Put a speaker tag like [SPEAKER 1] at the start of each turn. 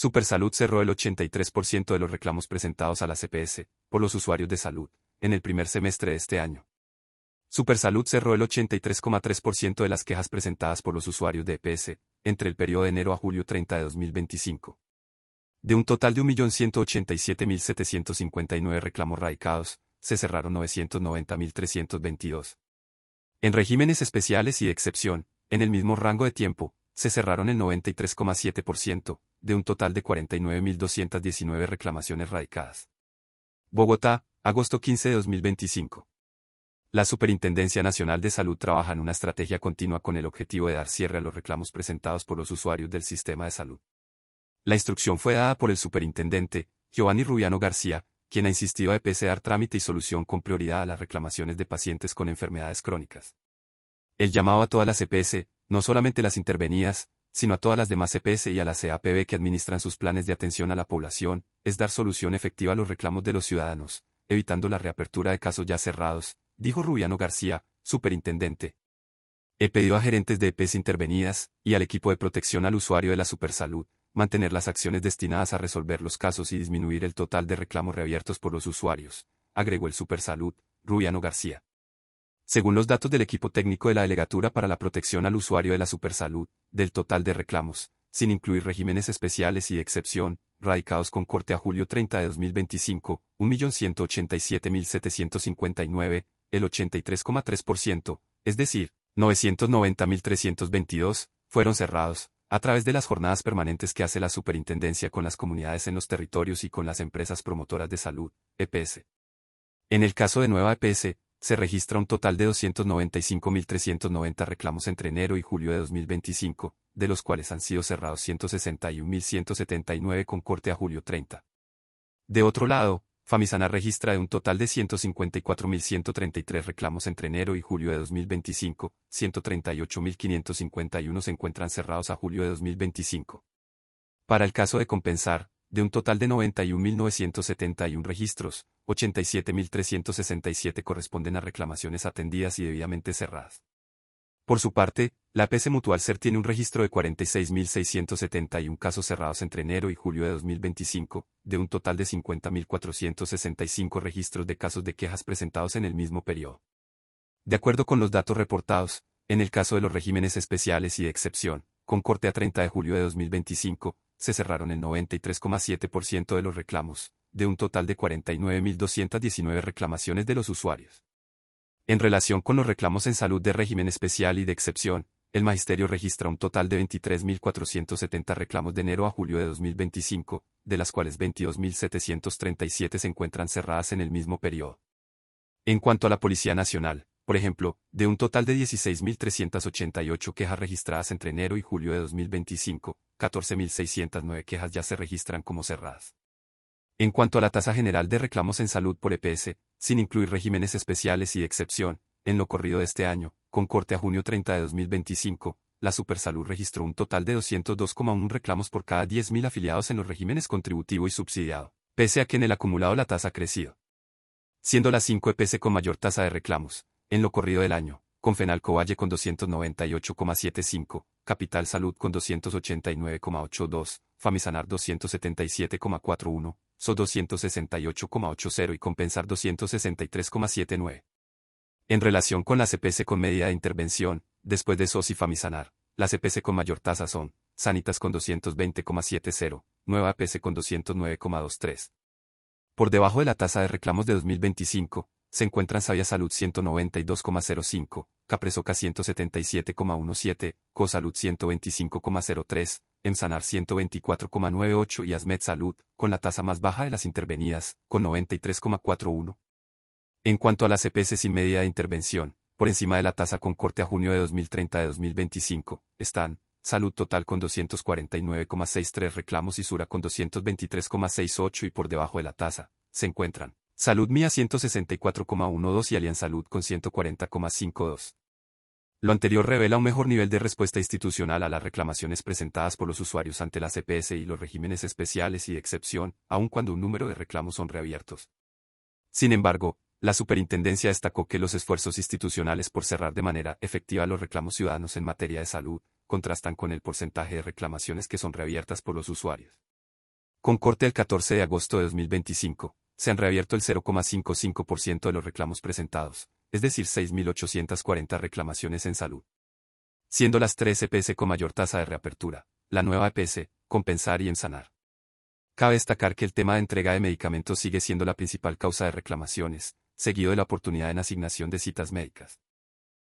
[SPEAKER 1] Supersalud cerró el 83% de los reclamos presentados a la CPS, por los usuarios de salud, en el primer semestre de este año. Supersalud cerró el 83,3% de las quejas presentadas por los usuarios de EPS, entre el periodo de enero a julio 30 de 2025. De un total de 1.187.759 reclamos radicados, se cerraron 990.322. En regímenes especiales y de excepción, en el mismo rango de tiempo, se cerraron el 93,7%, de un total de 49.219 reclamaciones radicadas. Bogotá, agosto 15 de 2025. La Superintendencia Nacional de Salud trabaja en una estrategia continua con el objetivo de dar cierre a los reclamos presentados por los usuarios del sistema de salud. La instrucción fue dada por el superintendente, Giovanni Rubiano García, quien ha insistido a EPS dar trámite y solución con prioridad a las reclamaciones de pacientes con enfermedades crónicas. El llamado a todas las EPS, no solamente las intervenidas, sino a todas las demás EPS y a la CAPB que administran sus planes de atención a la población, es dar solución efectiva a los reclamos de los ciudadanos, evitando la reapertura de casos ya cerrados, dijo Rubiano García, superintendente. He pedido a gerentes de EPS intervenidas, y al equipo de protección al usuario de la Supersalud, mantener las acciones destinadas a resolver los casos y disminuir el total de reclamos reabiertos por los usuarios, agregó el Supersalud, Rubiano García. Según los datos del equipo técnico de la Delegatura para la Protección al Usuario de la Supersalud, del total de reclamos, sin incluir regímenes especiales y de excepción, radicados con corte a julio 30 de 2025, 1.187.759, el 83,3%, es decir, 990.322, fueron cerrados, a través de las jornadas permanentes que hace la Superintendencia con las comunidades en los territorios y con las empresas promotoras de salud, EPS. En el caso de Nueva EPS, se registra un total de 295.390 reclamos entre enero y julio de 2025, de los cuales han sido cerrados 161.179 con corte a julio 30. De otro lado, Famisanar registra un total de 154.133 reclamos entre enero y julio de 2025, 138.551 se encuentran cerrados a julio de 2025. Para el caso de Compensar, de un total de 91.971 registros, 87.367 corresponden a reclamaciones atendidas y debidamente cerradas. Por su parte, la EPS Mutualser tiene un registro de 46.671 casos cerrados entre enero y julio de 2025, de un total de 50.465 registros de casos de quejas presentados en el mismo periodo. De acuerdo con los datos reportados, en el caso de los regímenes especiales y de excepción, con corte a 30 de julio de 2025, se cerraron el 93,7% de los reclamos, de un total de 49.219 reclamaciones de los usuarios. En relación con los reclamos en salud de régimen especial y de excepción, el Magisterio registra un total de 23.470 reclamos de enero a julio de 2025, de las cuales 22.737 se encuentran cerradas en el mismo periodo. En cuanto a la Policía Nacional, por ejemplo, de un total de 16.388 quejas registradas entre enero y julio de 2025, 14.609 quejas ya se registran como cerradas. En cuanto a la tasa general de reclamos en salud por EPS, sin incluir regímenes especiales y de excepción, en lo corrido de este año, con corte a junio 30 de 2025, la Supersalud registró un total de 202,1 reclamos por cada 10.000 afiliados en los regímenes contributivo y subsidiado, pese a que en el acumulado la tasa ha crecido. Siendo las 5 EPS con mayor tasa de reclamos, en lo corrido del año, Confenalco Valle con 298,75, Capital Salud con 289,82, Famisanar 277,41, SO 268,80 y Compensar 263,79. En relación con las EPS con medida de intervención, después de SOS y Famisanar, las EPS con mayor tasa son Sanitas con 220,70, Nueva EPS con 209,23. Por debajo de la tasa de reclamos de 2025, se encuentran Sabia Salud 192,05, Capresoca 177,17, Cosalud 125,03, Emsanar 124,98 y Asmed Salud, con la tasa más baja de las intervenidas, con 93,41. En cuanto a las EPS sin medida de intervención, por encima de la tasa con corte a junio de 2030 de 2025, están Salud Total con 249,63 reclamos y Sura con 223,68 y por debajo de la tasa, se encuentran Salud Mía 164,12 y Aliansalud con 140,52. Lo anterior revela un mejor nivel de respuesta institucional a las reclamaciones presentadas por los usuarios ante las EPS y los regímenes especiales y de excepción, aun cuando un número de reclamos son reabiertos. Sin embargo, la Superintendencia destacó que los esfuerzos institucionales por cerrar de manera efectiva los reclamos ciudadanos en materia de salud, contrastan con el porcentaje de reclamaciones que son reabiertas por los usuarios. Con corte el 14 de agosto de 2025, se han reabierto el 0,55% de los reclamos presentados, es decir, 6.840 reclamaciones en salud. Siendo las 3 EPS con mayor tasa de reapertura, la nueva EPS, Compensar y Ensanar. Cabe destacar que el tema de entrega de medicamentos sigue siendo la principal causa de reclamaciones, seguido de la oportunidad en asignación de citas médicas.